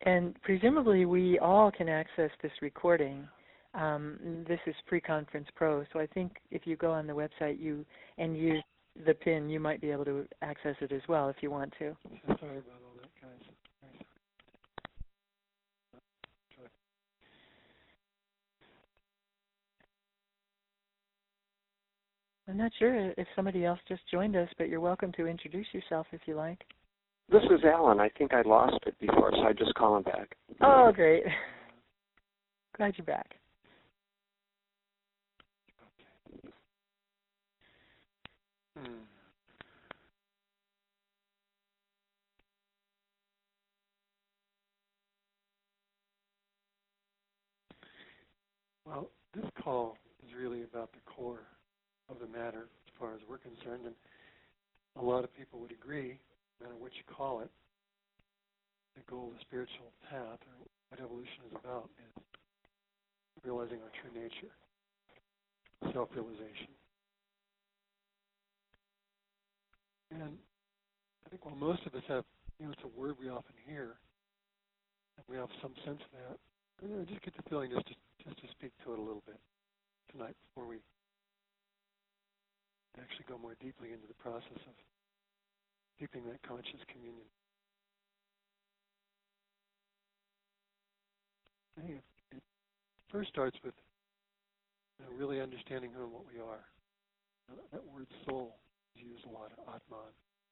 And presumably we all can access this recording. This is Pre-Conference Pro, so I think if you go on the website and use the PIN, you might be able to access it as well if you want to. Sorry about all that, guys. I'm not sure if somebody else just joined us, but you're welcome to introduce yourself if you like. This is Alan. I think I lost it before, so I just call him back. Oh, great. Glad you're back. Well, this call is really about the core of the matter as far as we're concerned, and a lot of people would agree, no matter what you call it, the goal of the spiritual path, or what evolution is about, is realizing our true nature, self-realization. And I think while most of us have, it's a word we often hear, and we have some sense of that, I just get the feeling just to speak to it a little bit tonight before we actually go more deeply into the process of deepening that conscious communion. I think it first starts with really understanding who and what we are. That word soul is used a lot, Atman.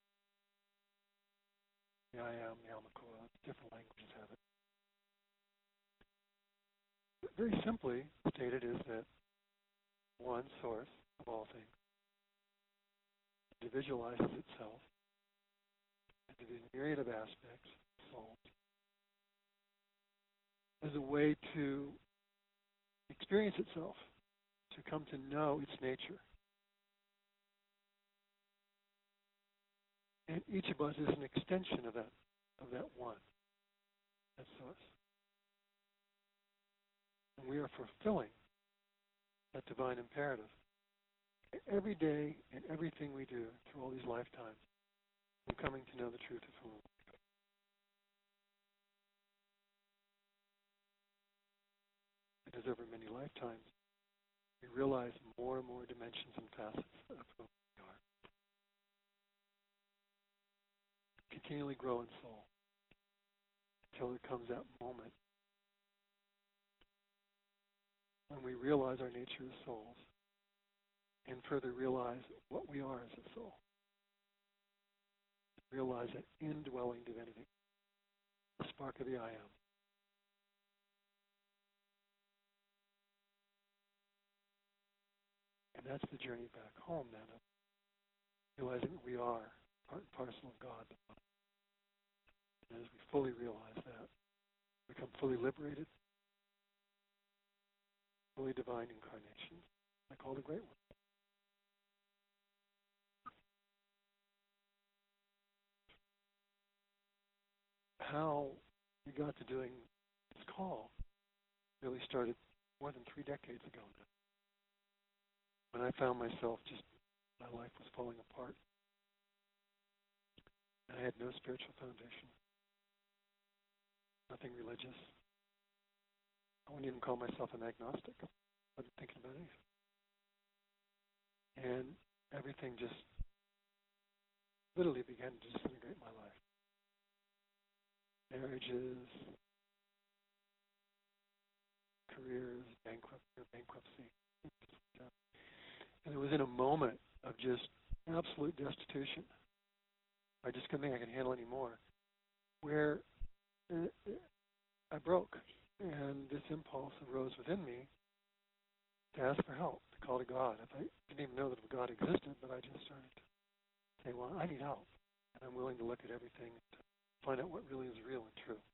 The I am, the Almakoa, different languages have it. But very simply stated is that one source of all things individualizes itself into the myriad of aspects, souls, as a way to experience itself, to come to know its nature. And each of us is an extension of that one, that source. And we are fulfilling that divine imperative. Every day and everything we do through all these lifetimes, we're coming to know the truth of who we are. Because over many lifetimes, we realize more and more dimensions and facets of who we are. Continually grow in soul until there comes that moment when we realize our nature as souls and further realize what we are as a soul. Realize that indwelling divinity, the spark of the I am. And that's the journey back home then, of realizing that we are part and parcel of God. And as we fully realize that, we become fully liberated, fully divine incarnation, like all the great ones. How we got to doing this call really started more than 3 decades ago now. When I found myself my life was falling apart. And I had no spiritual foundation, nothing religious. I wouldn't even call myself an agnostic. I wasn't thinking about anything. And everything just literally began to disintegrate my life. Marriages, careers, bankruptcy. And it was in a moment of just absolute destitution. I just couldn't think I could handle anymore. Where I broke. And this impulse arose within me to ask for help, to call to God. I didn't even know that God existed, but I just started to say, well, I need help. And I'm willing to look at everything to find out what really is real and true.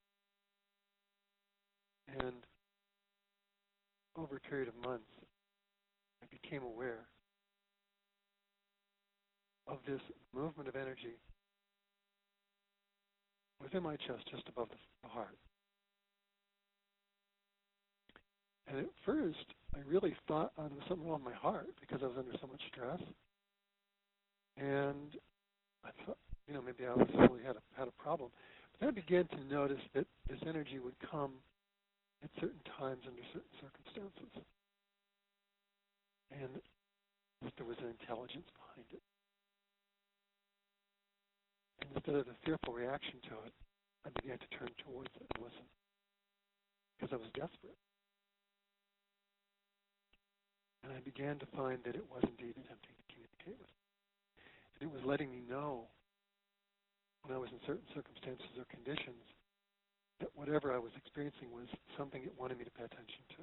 And over a period of months, I became aware of this movement of energy within my chest, just above the heart. And at first, I really thought there was something wrong with my heart because I was under so much stress. And I thought, maybe I really had a problem. But then I began to notice that this energy would come at certain times under certain circumstances, and that there was an intelligence behind it. And instead of the fearful reaction to it, I began to turn towards it and listen, because I was desperate. And I began to find that it was indeed attempting to communicate with me. And it was letting me know when I was in certain circumstances or conditions that whatever I was experiencing was something it wanted me to pay attention to.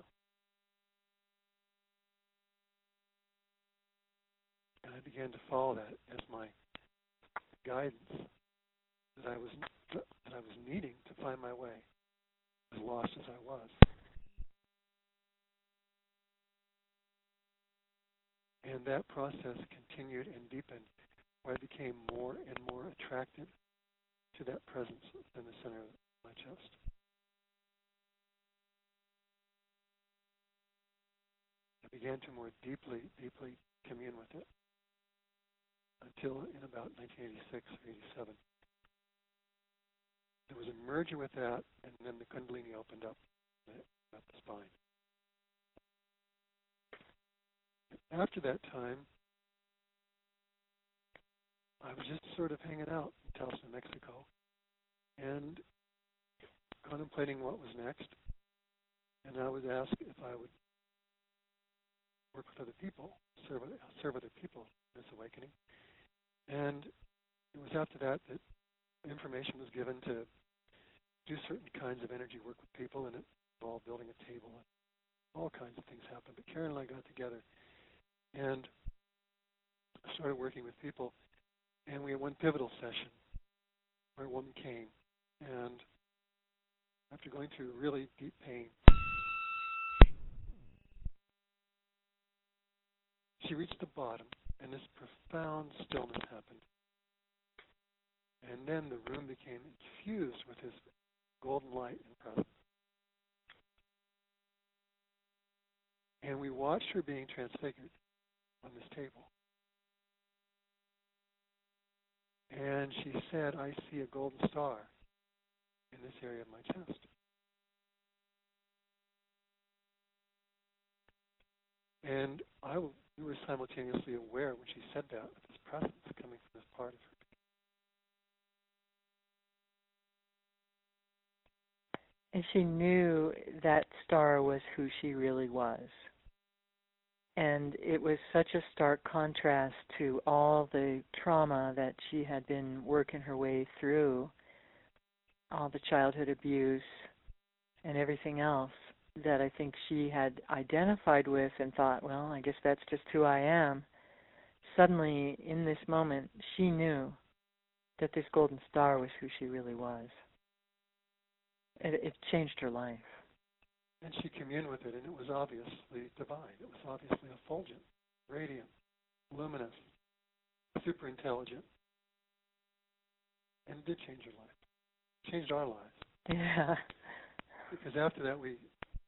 And I began to follow that as my guidance that I was needing to find my way, as lost as I was. And that process continued and deepened, where I became more and more attracted to that presence in the center of my chest. I began to more deeply commune with it until in about 1986 or 87. There was a merger with that, and then the Kundalini opened up at the spine. After that time, I was just sort of hanging out in Taos, New Mexico, and contemplating what was next. And I was asked if I would work with other people, serve other people in this awakening. And it was after that that information was given to do certain kinds of energy work with people, and it involved building a table, and all kinds of things happened. But Karen and I got together and started working with people, and we had one pivotal session where a woman came, and after going through really deep pain, she reached the bottom, and this profound stillness happened. And then the room became infused with this golden light and presence. And we watched her being transfigured on this table. And she said, "I see a golden star in this area of my chest." And we were simultaneously aware when she said that of this presence coming from this part of her. And she knew that star was who she really was. And it was such a stark contrast to all the trauma that she had been working her way through, all the childhood abuse and everything else that I think she had identified with and thought, well, I guess that's just who I am. Suddenly, in this moment, she knew that this golden star was who she really was. It changed her life. And she communed with it, and it was obviously divine. It was obviously effulgent, radiant, luminous, super intelligent. And it did change her life. It changed our lives. Yeah. Because after that, we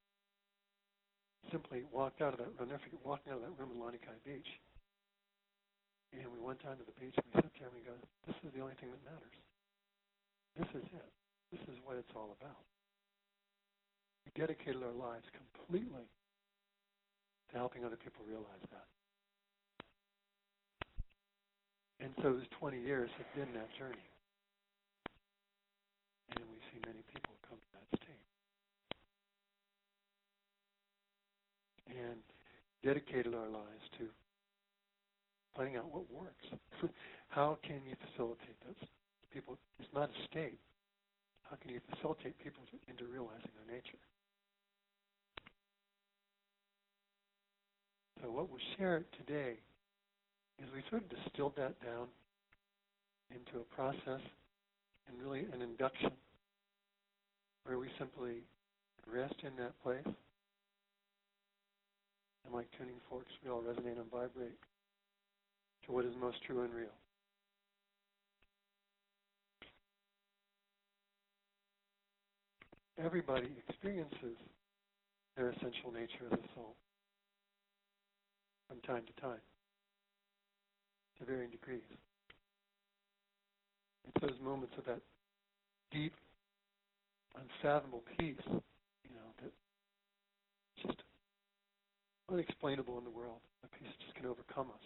simply walked out of that room. Walking out of that room in Lanikai Beach. And we went down to the beach, and we sat there, and we go, this is the only thing that matters. This is it. This is what it's all about. We dedicated our lives completely to helping other people realize that. And so those 20 years have been that journey. And we see many people come to that state. And dedicated our lives to finding out what works. How can you facilitate this? People, it's not a state. How can you facilitate people into realizing their nature? So what we'll share today is we sort of distilled that down into a process and really an induction where we simply rest in that place. And like tuning forks, we all resonate and vibrate to what is most true and real. Everybody experiences their essential nature of the soul from time to time, to varying degrees. It's those moments of that deep unfathomable peace, that's just unexplainable in the world. A peace just can overcome us.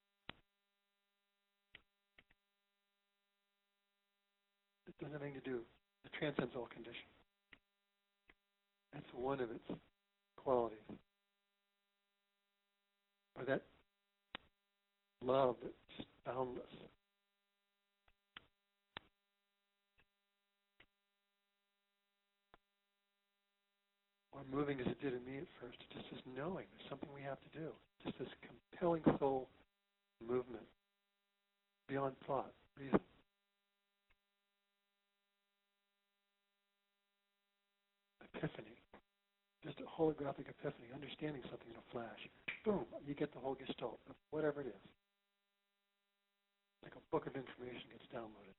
It doesn't have anything to do. It transcends all conditions. That's one of its qualities. Or that love that's just boundless. Or moving as it did in me at first, just this knowing there's something we have to do. Just this compelling soul movement beyond thought, reason. Epiphany. Just a holographic epiphany, understanding something in a flash. Boom, you get the whole gestalt of whatever it is. Like a book of information gets downloaded.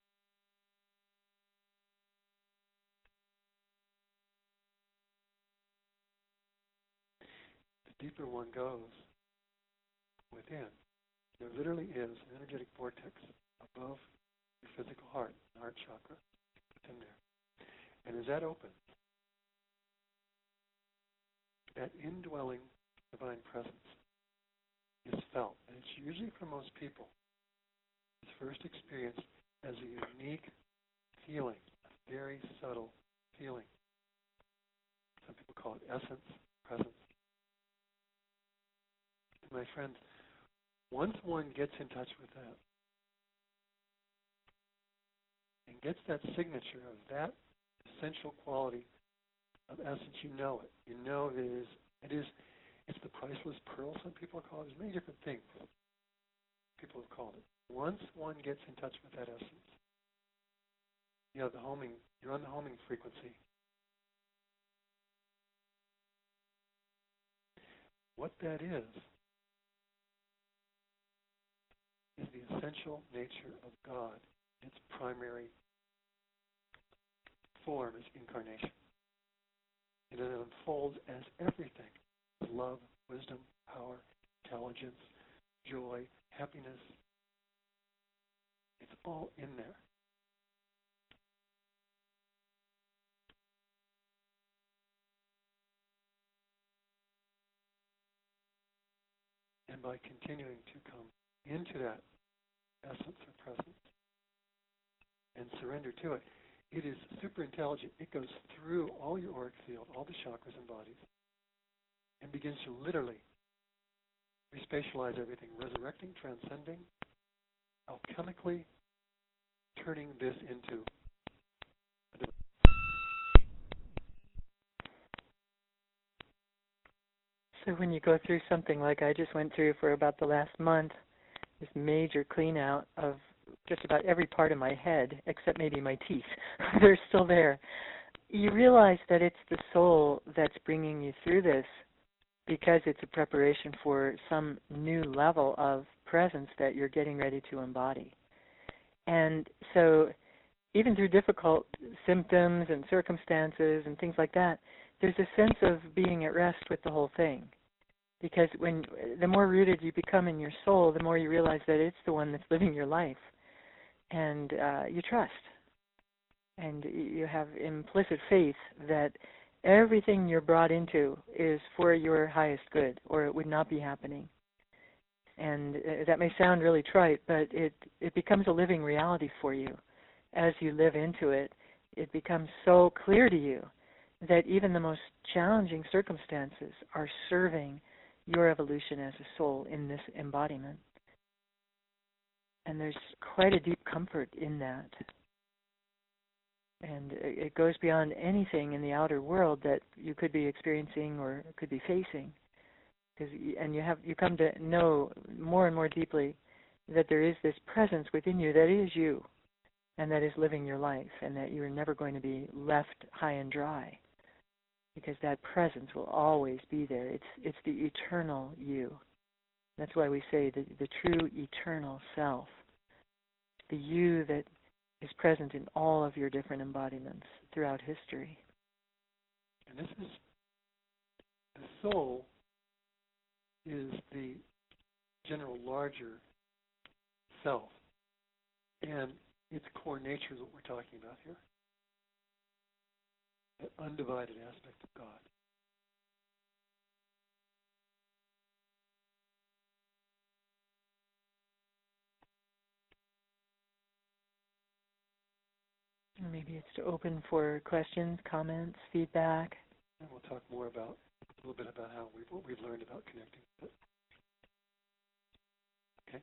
The deeper one goes within, there literally is an energetic vortex above your physical heart, the heart chakra, within there. And as that opens, that indwelling divine presence is felt. And it's usually for most people, it's first experienced as a unique feeling, a very subtle feeling. Some people call it essence, presence. And my friends, once one gets in touch with that and gets that signature of that essential quality of essence, you know it. You know it's the priceless pearl, some people call it. There's many different things people have called it. Once one gets in touch with that essence, you're on the homing frequency. What that is the essential nature of God. Its primary form is incarnation. And it unfolds as everything. Love, wisdom, power, intelligence, joy, happiness. It's all in there. And by continuing to come into that essence or presence and surrender to it, it is super intelligent. It goes through all your auric field, all the chakras and bodies, and begins to literally respatialize everything, resurrecting, transcending, alchemically turning this into a device. So when you go through something like I just went through for about the last month, this major clean out of just about every part of my head, except maybe my teeth, they're still there, you realize that it's the soul that's bringing you through this because it's a preparation for some new level of presence that you're getting ready to embody. And so even through difficult symptoms and circumstances and things like that, there's a sense of being at rest with the whole thing. Because the more rooted you become in your soul, the more you realize that it's the one that's living your life. And you trust. And you have implicit faith that everything you're brought into is for your highest good, or it would not be happening. And that may sound really trite, but it becomes a living reality for you. As you live into it, it becomes so clear to you that even the most challenging circumstances are serving your evolution as a soul in this embodiment. And there's quite a deep comfort in that. And it goes beyond anything in the outer world that you could be experiencing or could be facing. And you come to know more and more deeply that there is this presence within you that is you and that is living your life, and that you're never going to be left high and dry, because that presence will always be there. It's the eternal you. That's why we say the true eternal self, the you that is present in all of your different embodiments throughout history. And this is, the soul is the general larger self. And its core nature is what we're talking about here. that undivided aspect of God. Maybe it's to open for questions, comments, feedback. And we'll talk more about a little bit about what we've learned about connecting with it. Okay.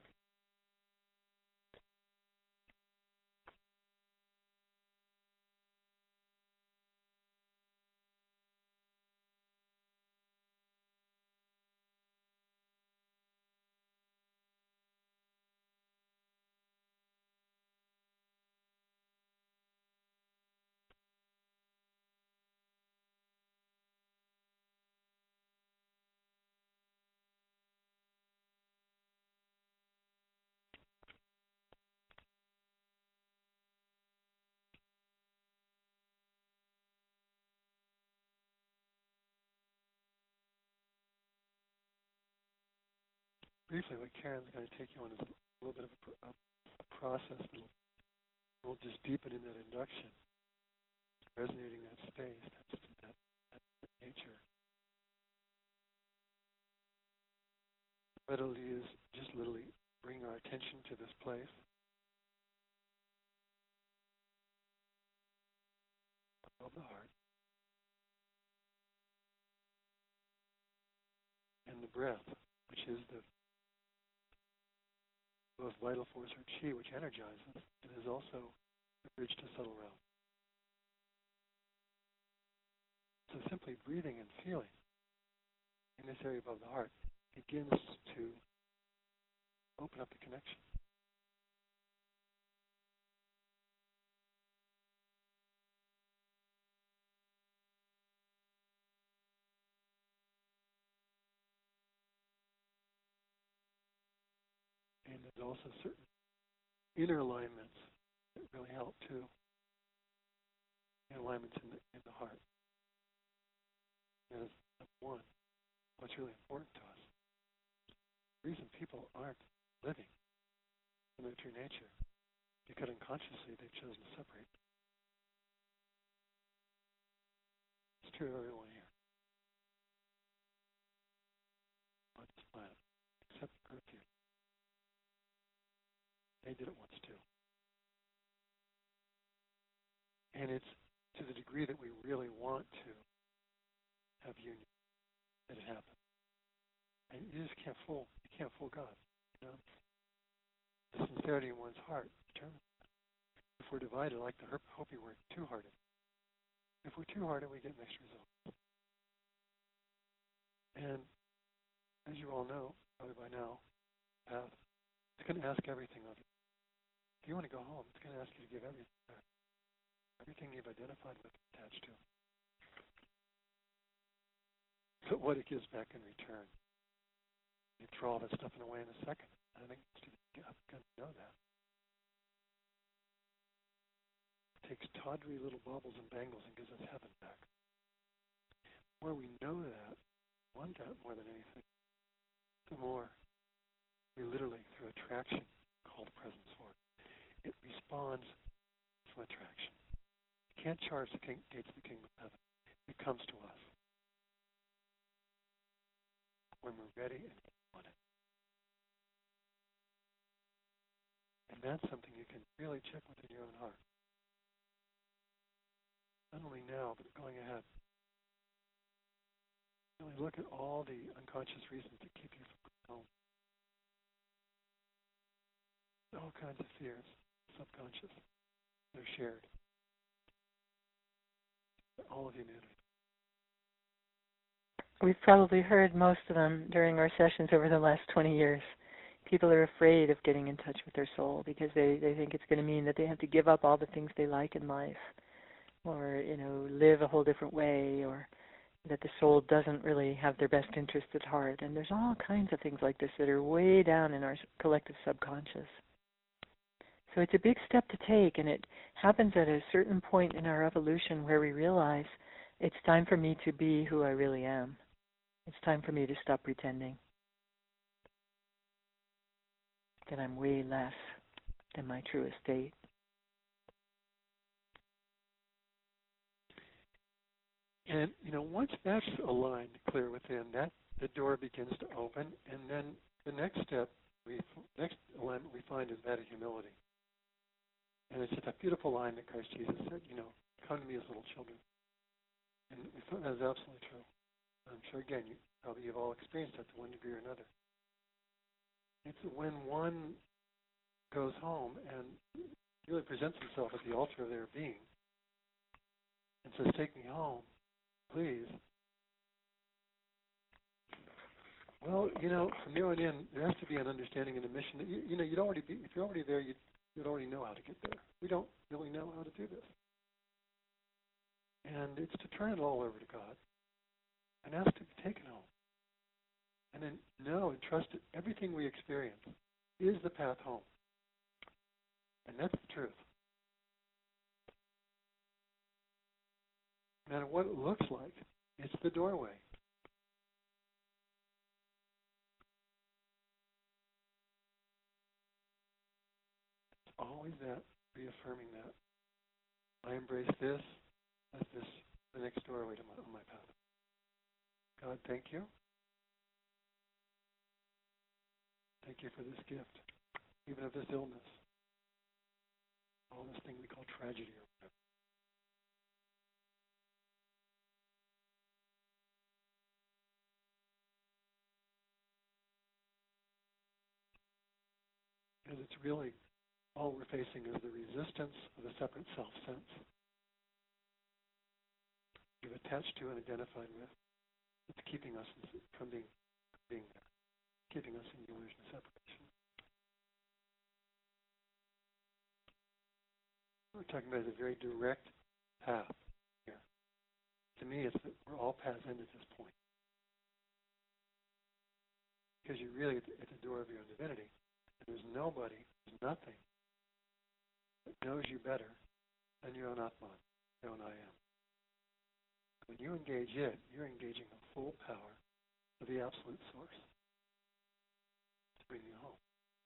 Briefly, what Karen's going to take you on is a little bit of a process that will just deepen in that induction, resonating that space, that nature. What it'll do is just literally bring our attention to this place. Above the heart. And the breath, which is the both vital force or chi, which energizes, and is also the bridge to subtle realm. So simply breathing and feeling in this area above the heart begins to open up the connection. And there's also certain inner alignments that really help too. Alignments in the heart. That is number one. What's really important to us. The reason people aren't living in their true nature, because unconsciously they've chosen to separate. It's true of everyone here on this planet, except for a few. They did it once too. And it's to the degree that we really want to have union that it happens. And you just can't fool God. You know? The sincerity in one's heart determines that. If we're divided, like the Hopi were two-hearted. If we're two-hearted, we get mixed results. And as you all know, probably by now, it's going to ask everything of you. If you want to go home, it's going to ask you to give everything back. Everything you've identified with, attached to. But what it gives back in return, you throw all that stuff away in a second. I think it's going to know that. It takes tawdry little baubles and bangles and gives us heaven back. The more we know that, want that more than anything, the more we literally, through attraction, call the presence forth. It responds from attraction. You can't charge the gates of the kingdom of heaven. It comes to us when we're ready and want it. And that's something you can really check within your own heart. Not only now, but going ahead. Really look at all the unconscious reasons that keep you from going home. All kinds of fears, subconscious, they're shared. All of humanity. We've probably heard most of them during our sessions over the last 20 years. People are afraid of getting in touch with their soul because they think it's going to mean that they have to give up all the things they like in life, or live a whole different way, or that the soul doesn't really have their best interest at heart. And there's all kinds of things like this that are way down in our collective subconscious. So it's a big step to take, and it happens at a certain point in our evolution where we realize it's time for me to be who I really am. It's time for me to stop pretending that I'm way less than my truest state. And, once that's aligned clear within, that the door begins to open, and then the next step, next alignment we find is that of humility. And it's just a beautiful line that Christ Jesus said, come to me as little children. And we found that is absolutely true. I'm sure, again, you've all experienced that to one degree or another. It's when one goes home and really presents himself at the altar of their being and says, take me home, please. Well, from there on in, there has to be an understanding and a mission that, you'd already be, if you're already there, you'd already know how to get there. We don't really know how to do this. And it's to turn it all over to God and ask to be taken home. And then know and trust that everything we experience is the path home. And that's the truth. No matter what it looks like, it's the doorway. It's always that, reaffirming that. I embrace this as the next doorway to my path. God, thank you. Thank you for this gift, even of this illness, all this thing we call tragedy or whatever. Because it's really, all we're facing is the resistance of the separate self-sense we've attached to and identified with. It's keeping us from being there, keeping us in the illusion of separation. We're talking about a very direct path here. To me, it's that we're all paths end at this point. Because you're really at the door of your own divinity. And there's nobody, there's nothing that knows you better than your own Atman, your own I am. When you engage it, you're engaging the full power of the absolute source to bring you home.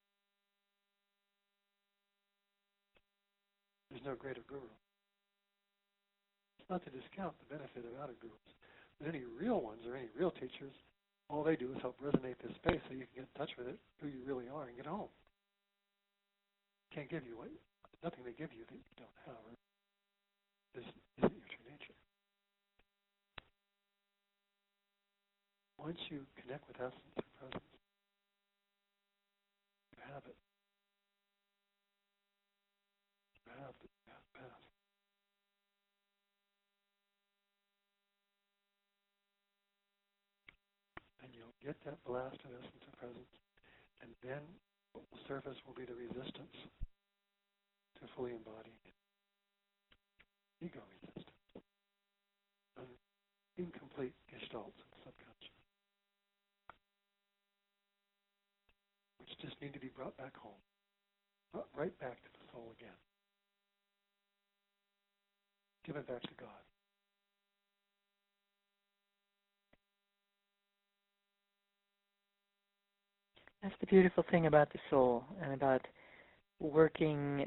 There's no greater guru. It's not to discount the benefit of outer gurus, but any real ones or any real teachers, all they do is help resonate this space so you can get in touch with it, who you really are, and get home. Can't give you nothing they give you that you don't have. This isn't your true nature. Once you connect with essence or presence, you have it. You have the path. And you'll get that blast of essence or presence, and then what will surface will be the resistance to fully embody ego resistance, incomplete gestalts of the subconscious, which just need to be brought back home, brought right back to the soul again. Give it back to God. That's the beautiful thing about the soul and about working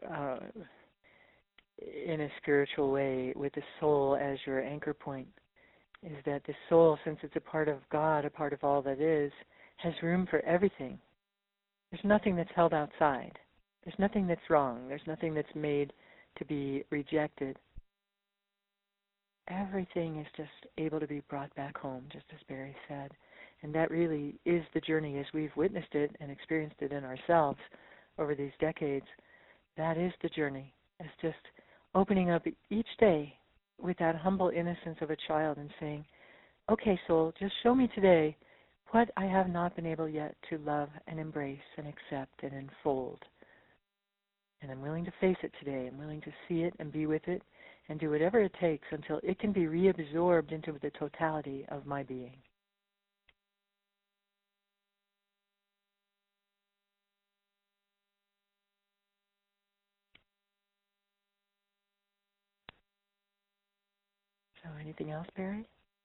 in a spiritual way with the soul as your anchor point, is that the soul, since it's a part of God, a part of all that is, has room for everything. There's nothing that's held outside. There's nothing that's wrong. There's nothing that's made to be rejected. Everything is just able to be brought back home, just as Barry said. And that really is the journey as we've witnessed it and experienced it in ourselves over these decades. That is the journey. It's just opening up each day with that humble innocence of a child and saying, okay, soul, just show me today what I have not been able yet to love and embrace and accept and enfold. And I'm willing to face it today. I'm willing to see it and be with it and do whatever it takes until it can be reabsorbed into the totality of my being. So anything else, Barry?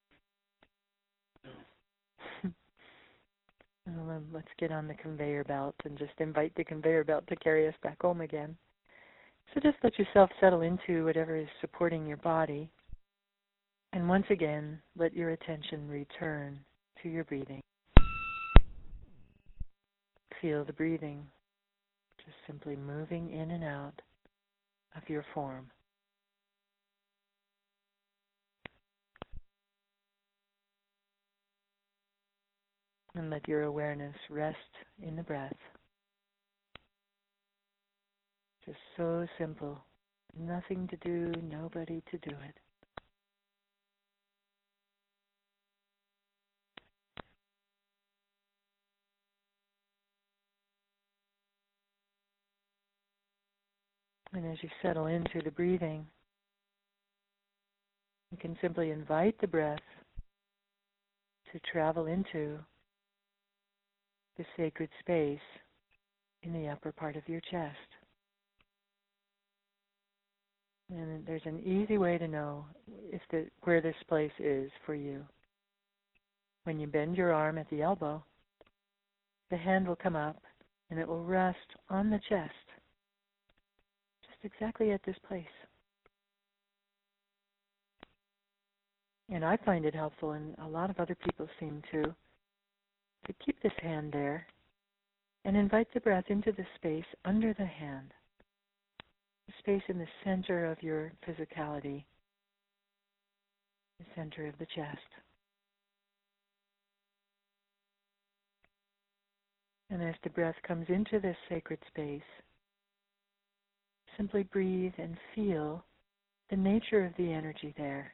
Well, let's get on the conveyor belt and just invite the conveyor belt to carry us back home again. So just let yourself settle into whatever is supporting your body. And once again, let your attention return to your breathing. Feel the breathing, just simply moving in and out of your form. And let your awareness rest in the breath. Just so simple. Nothing to do, nobody to do it. And as you settle into the breathing, you can simply invite the breath to travel into the sacred space in the upper part of your chest. And there's an easy way to know where this place is for you. When you bend your arm at the elbow, the hand will come up and it will rest on the chest, just exactly at this place. And I find it helpful, and a lot of other people seem to keep this hand there and invite the breath into the space under the hand, the space in the center of your physicality, the center of the chest. And as the breath comes into this sacred space, simply breathe and feel the nature of the energy there.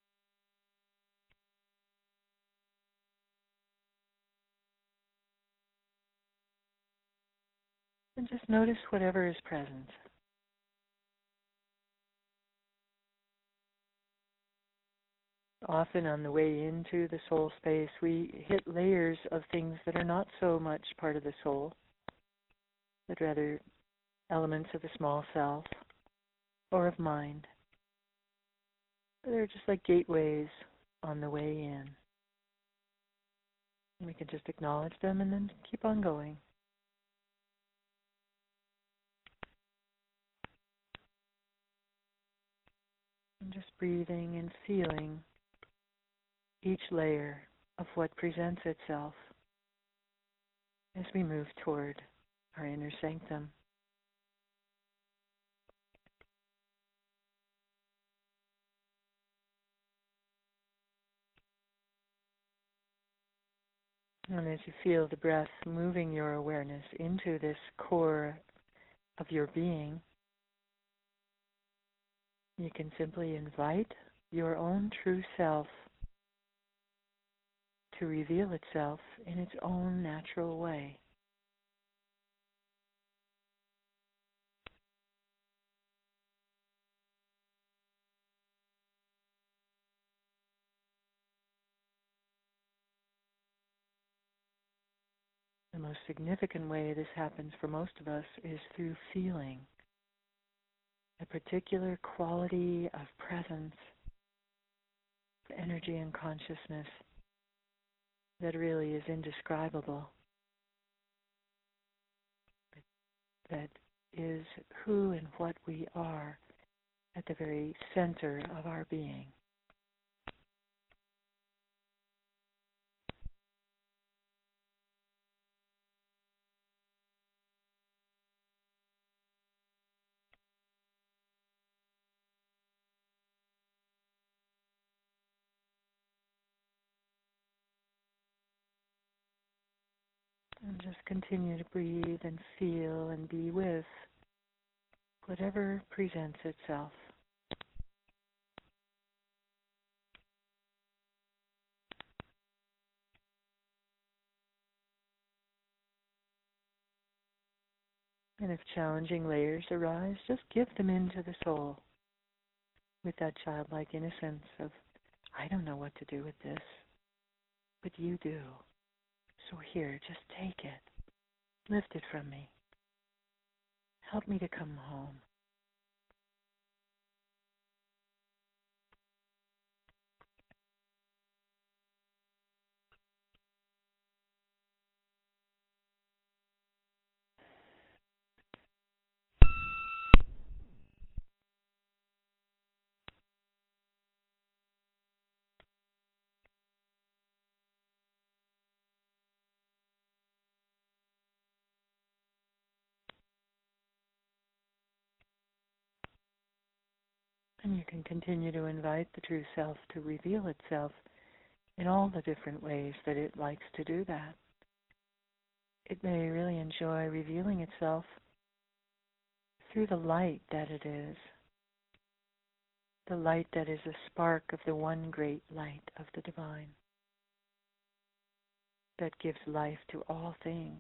And just notice whatever is present. Often on the way into the soul space, we hit layers of things that are not so much part of the soul, but rather elements of the small self or of mind. They're just like gateways on the way in. And we can just acknowledge them and then keep on going. And just breathing and feeling each layer of what presents itself as we move toward our inner sanctum. And as you feel the breath moving your awareness into this core of your being, you can simply invite your own true self to reveal itself in its own natural way. The most significant way this happens for most of us is through feeling a particular quality of presence, energy and consciousness that really is indescribable, that is who and what we are at the very center of our being. And just continue to breathe and feel and be with whatever presents itself. And if challenging layers arise, just give them into the soul with that childlike innocence of, I don't know what to do with this, but you do. So here, just take it. Lift it from me. Help me to come home. And you can continue to invite the true self to reveal itself in all the different ways that it likes to do that. It may really enjoy revealing itself through the light that it is, the light that is a spark of the one great light of the divine that gives life to all things.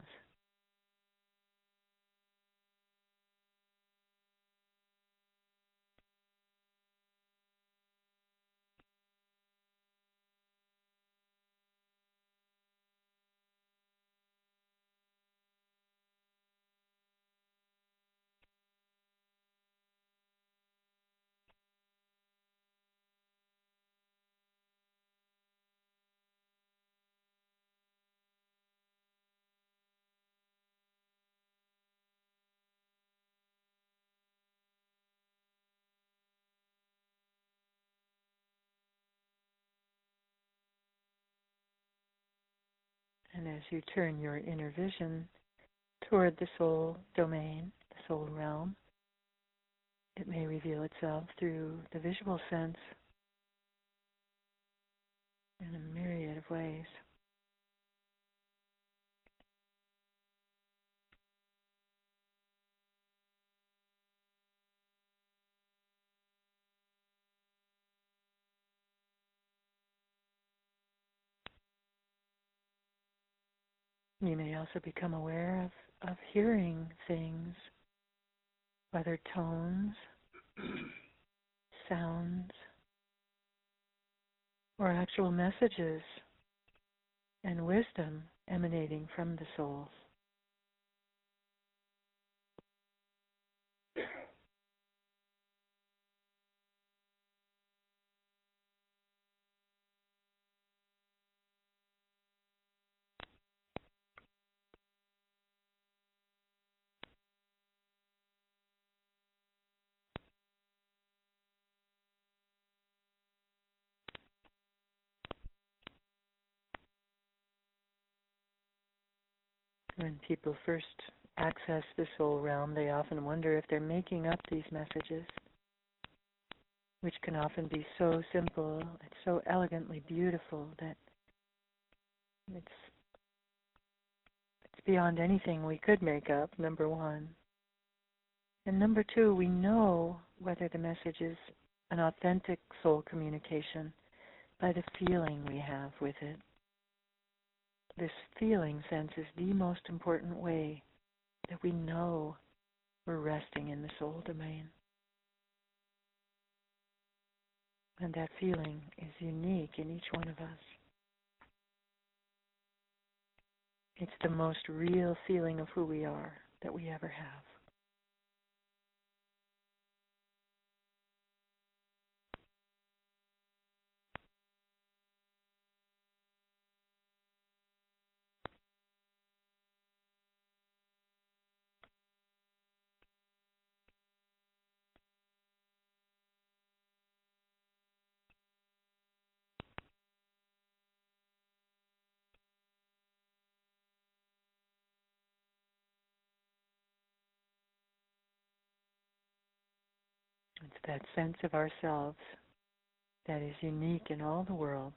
And as you turn your inner vision toward the soul domain, the soul realm, it may reveal itself through the visual sense in a myriad of ways. You may also become aware of hearing things, whether tones, sounds, or actual messages and wisdom emanating from the souls. When people first access the soul realm, they often wonder if they're making up these messages, which can often be so simple, it's so elegantly beautiful that it's beyond anything we could make up, number one. And number two, we know whether the message is an authentic soul communication by the feeling we have with it. This feeling sense is the most important way that we know we're resting in the soul domain. And that feeling is unique in each one of us. It's the most real feeling of who we are that we ever have. It's that sense of ourselves that is unique in all the worlds.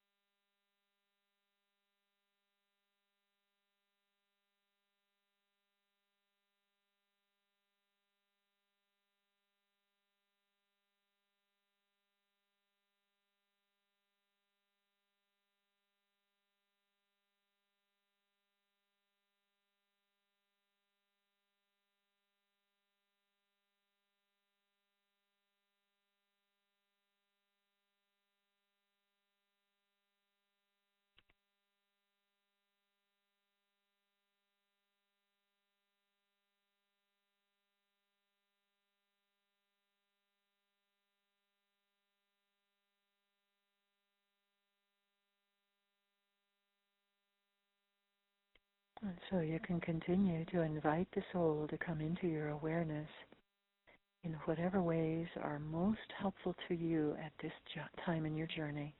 And so you can continue to invite the soul to come into your awareness in whatever ways are most helpful to you at this time in your journey.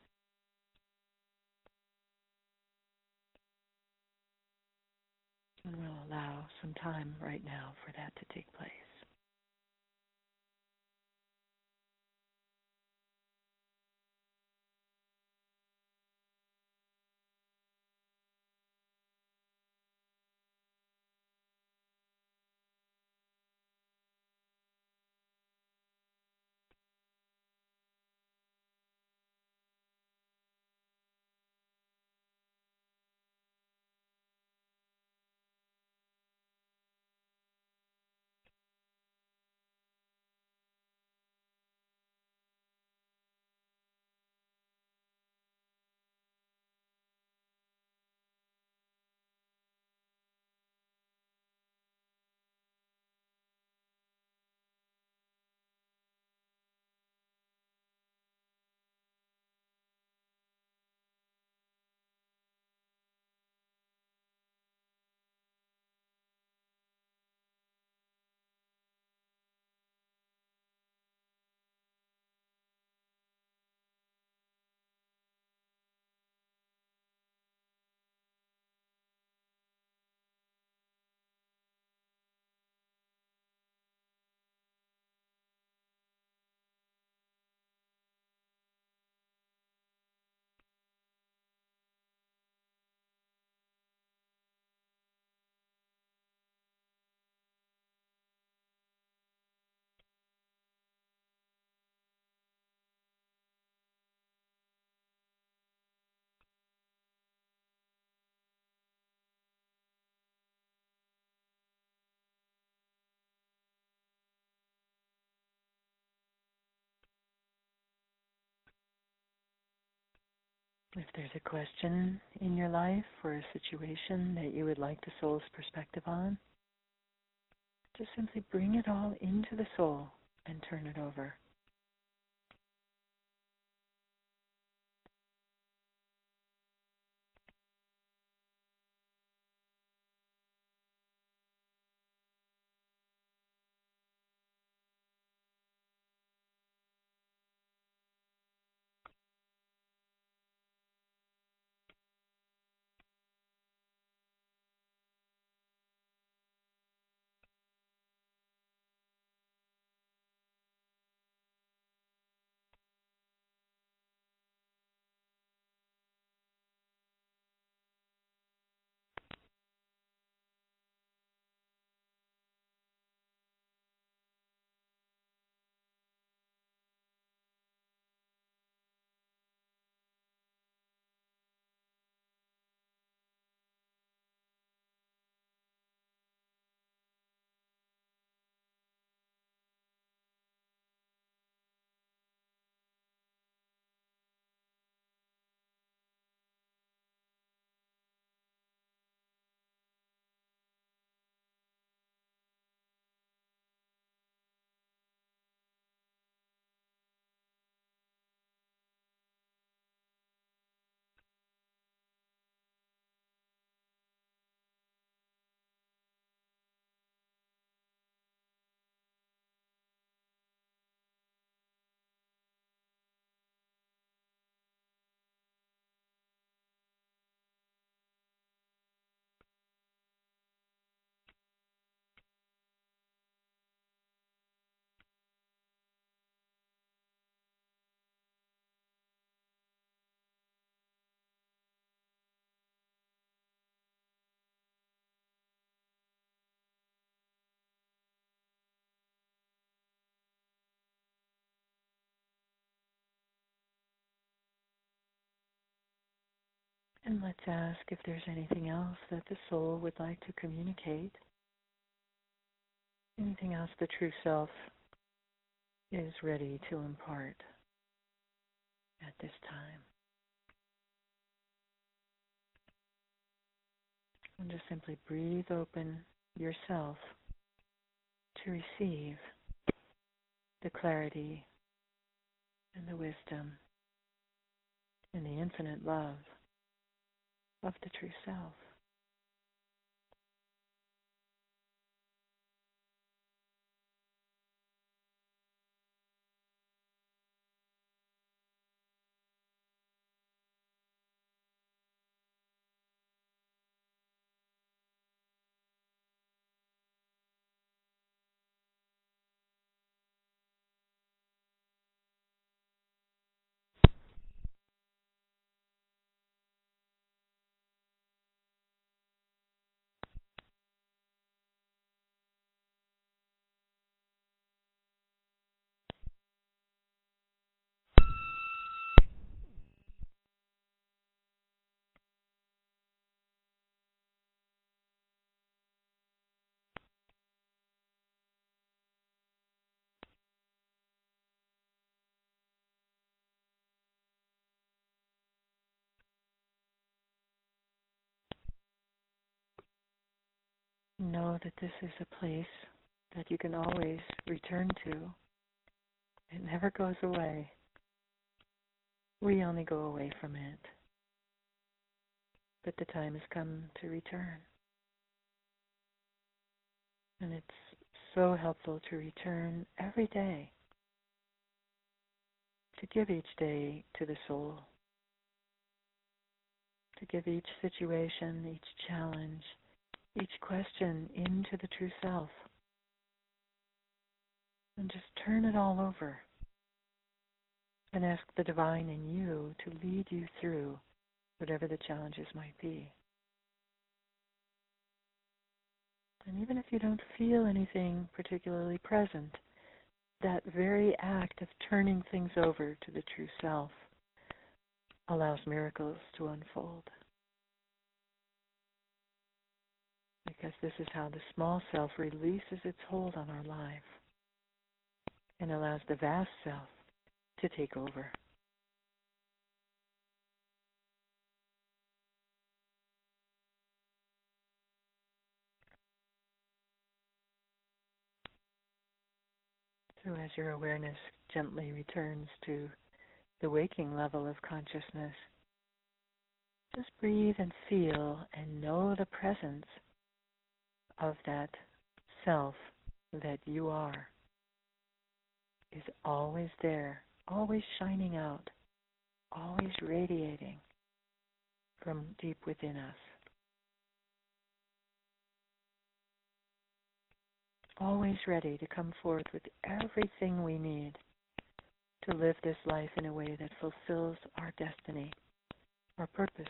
And we'll allow some time right now for that to take place. If there's a question in your life or a situation that you would like the soul's perspective on, just simply bring it all into the soul and turn it over. And let's ask if there's anything else that the soul would like to communicate. Anything else the true self is ready to impart at this time. And just simply breathe open yourself to receive the clarity and the wisdom and the infinite love of the true self. Know that this is a place that you can always return to. It never goes away. We only go away from it. But the time has come to return. And it's so helpful to return every day, to give each day to the soul, to give each situation, each challenge, each question into the true self, and just turn it all over and ask the divine in you to lead you through whatever the challenges might be. And even if you don't feel anything particularly present, that very act of turning things over to the true self allows miracles to unfold. Because this is how the small self releases its hold on our life and allows the vast self to take over. So as your awareness gently returns to the waking level of consciousness, just breathe and feel and know the presence of that self that you are is always there, always shining out, always radiating from deep within us. Always ready to come forth with everything we need to live this life in a way that fulfills our destiny, our purpose.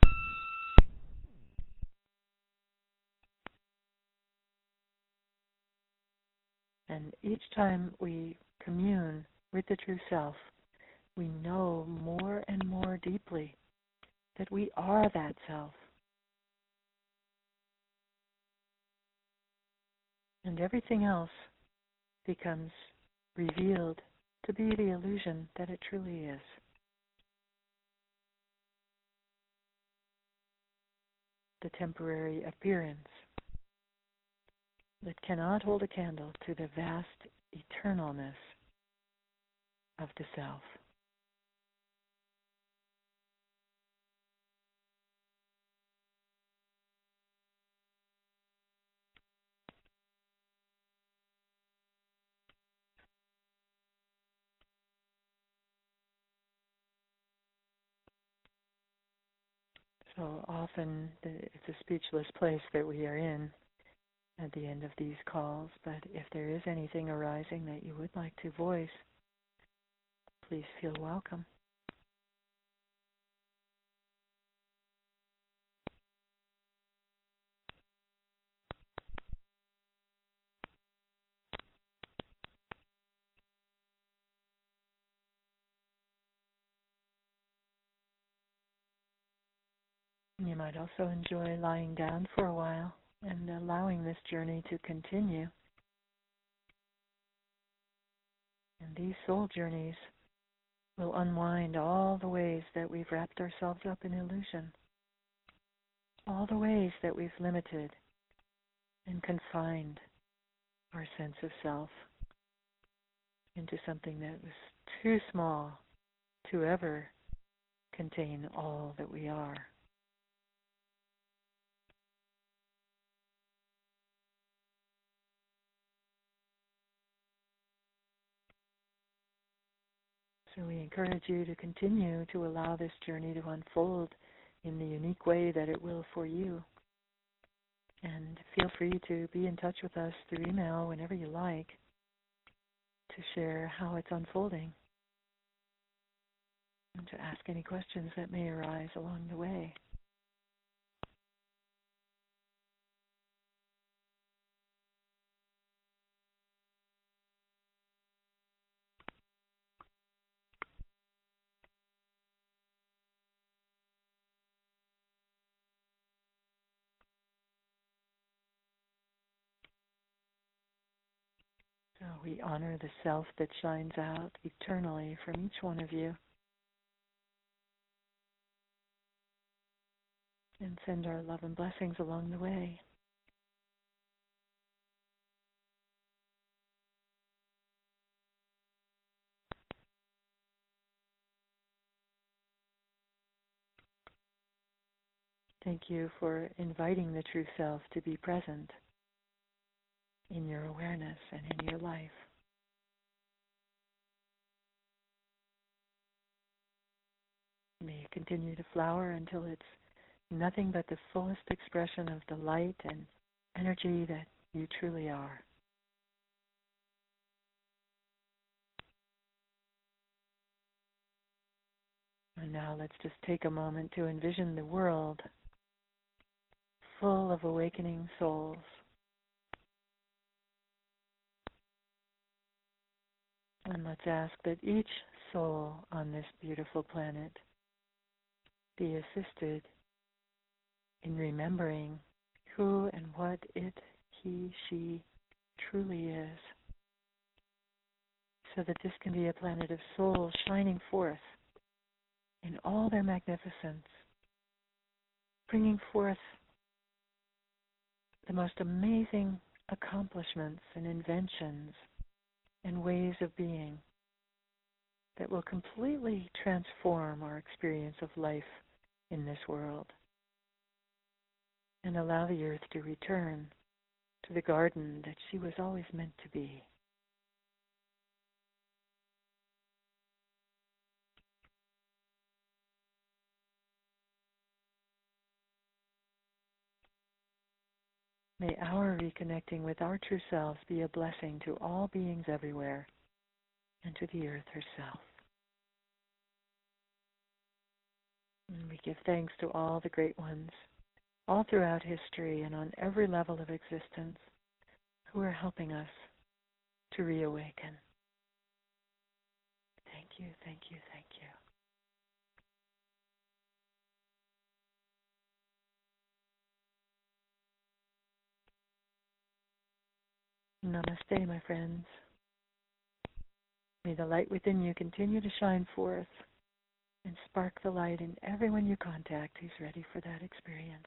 And each time we commune with the true self, we know more and more deeply that we are that self. And everything else becomes revealed to be the illusion that it truly is. The temporary appearance that cannot hold a candle to the vast eternalness of the self. So often it's a speechless place that we are in at the end of these calls, but if there is anything arising that you would like to voice, please feel welcome. You might also enjoy lying down for a while and allowing this journey to continue. And these soul journeys will unwind all the ways that we've wrapped ourselves up in illusion, all the ways that we've limited and confined our sense of self into something that was too small to ever contain all that we are. So we encourage you to continue to allow this journey to unfold in the unique way that it will for you. And feel free to be in touch with us through email whenever you like to share how it's unfolding and to ask any questions that may arise along the way. So we honor the self that shines out eternally from each one of you and send our love and blessings along the way. Thank you for inviting the true self to be present in your awareness and in your life. May it continue to flower until it's nothing but the fullest expression of the light and energy that you truly are. And now let's just take a moment to envision the world full of awakening souls. And let's ask that each soul on this beautiful planet be assisted in remembering who and what it, he, she truly is, so that this can be a planet of souls shining forth in all their magnificence, bringing forth the most amazing accomplishments and inventions and ways of being that will completely transform our experience of life in this world and allow the earth to return to the garden that she was always meant to be. May our reconnecting with our true selves be a blessing to all beings everywhere and to the earth herself. And we give thanks to all the great ones, all throughout history and on every level of existence, who are helping us to reawaken. Thank you, thank you, thank you. Namaste, my friends. May the light within you continue to shine forth and spark the light in everyone you contact who's ready for that experience.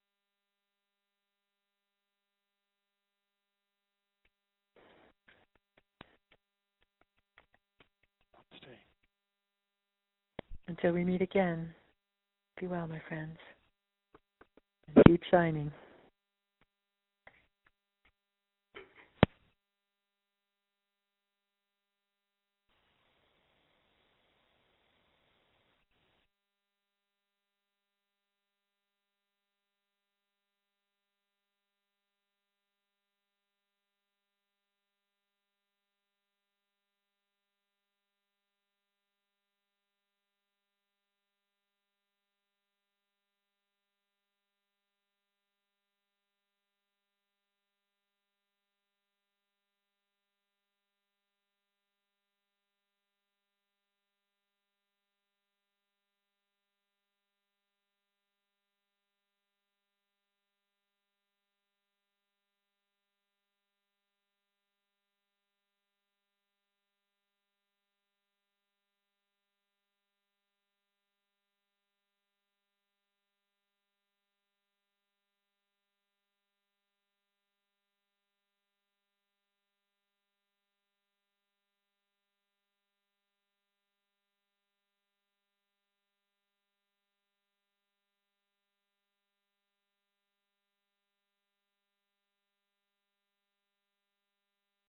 Stay. Until we meet again, be well, my friends, and keep shining.